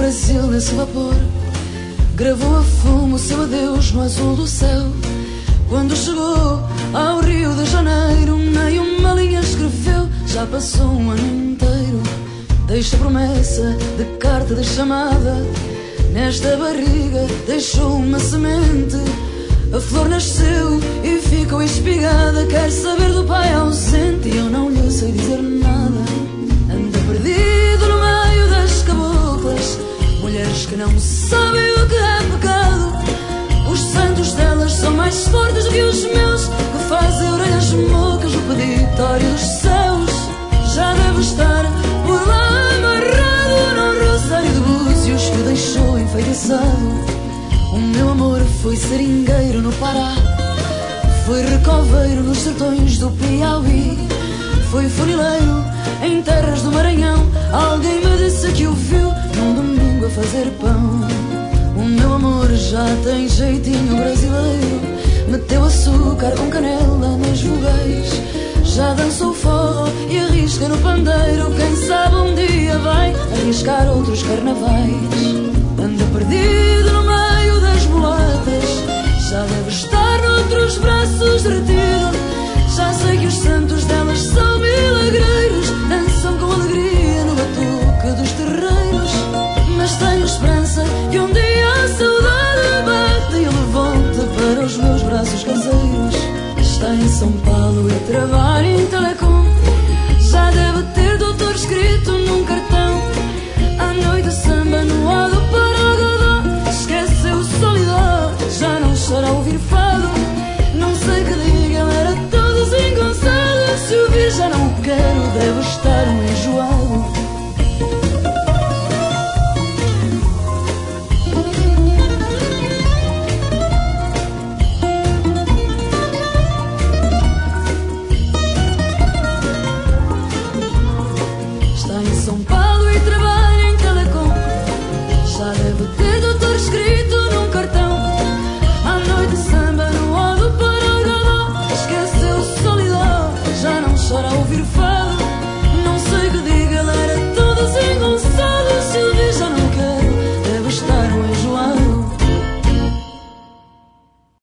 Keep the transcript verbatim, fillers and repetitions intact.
Brasil nesse vapor, gravou a fumo o seu adeus no azul do céu. Quando chegou ao Rio de Janeiro, nem uma linha escreveu. Já passou um ano inteiro. Deixa promessa de carta de chamada. Nesta barriga deixou uma semente. A flor nasceu e ficou espigada. Quer saber do pai ausente e eu não lhe sei dizer nada. Anda perdido no meio das caboclas, mulheres que não sabem o que é pecado. Os santos delas são mais fortes do que os meus, que fazem orelhas mocas no peditório dos céus. Já deve estar por lá amarrado num rosário de búzios que o deixou enfeitiçado. O meu amor foi seringueiro no Pará, foi recoveiro nos sertões do Piauí, foi funileiro em terras do Maranhão. Alguém me disse que o viu num domingo a fazer pão. O meu amor já tem jeitinho brasileiro, meteu açúcar com canela nas vogais. Já dançou forró e arrisca no pandeiro. Quem sabe um dia vai arriscar outros carnavais.